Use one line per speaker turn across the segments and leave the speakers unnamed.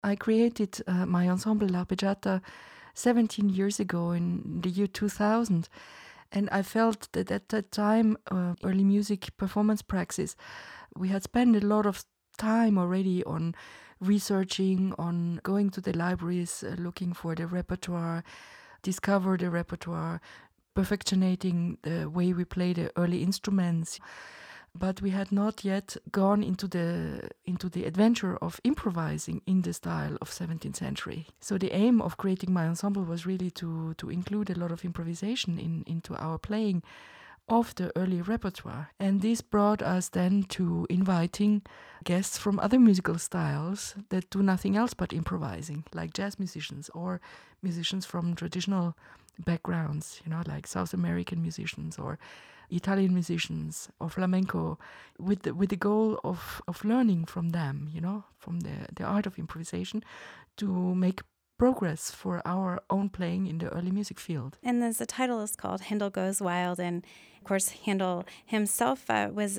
I created my ensemble L'Arpeggiata 17 years ago in the year 2000. And I felt that at that time, early music performance praxis, we had spent a lot of time already on researching, on going to the libraries, looking for the repertoire, discover the repertoire, perfectionating the way we play the early instruments. But we had not yet gone into the adventure of improvising in the style of 17th century. So the aim of creating my ensemble was really to include a lot of improvisation into our playing of the early repertoire. And this brought us then to inviting guests from other musical styles that do nothing else but improvising, like jazz musicians or musicians from traditional backgrounds, like South American musicians or Italian musicians or flamenco, with the goal of learning from them, from the art of improvisation, to make progress for our own playing in the early music field.
And the title is called Handel Goes Wild, and of course Handel himself was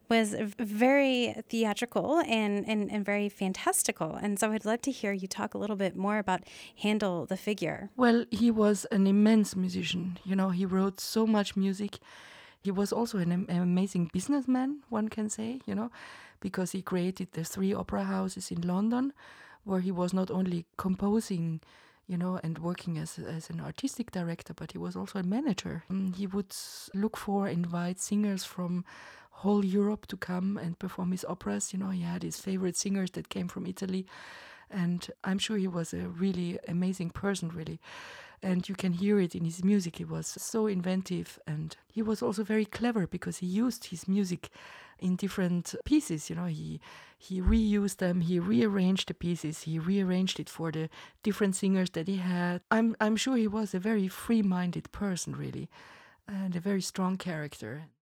very theatrical and very fantastical. And so I'd love to hear you talk a little bit more about Handel the figure.
Well, he was an immense musician. He wrote so much music. He was also an amazing businessman, one can say, because he created the 3 opera houses in London, where he was not only composing, and working as an artistic director, but he was also a manager. He would invite singers from whole Europe to come and perform his operas. He had his favorite singers that came from Italy. And I'm sure he was a really amazing person, really. And you can hear it in his music. He was so inventive, and he was also very clever because he used his music in different pieces. He reused them, he rearranged the pieces, he rearranged it for the different singers that he had. I'm sure he was a very free-minded person, really, and a very strong character.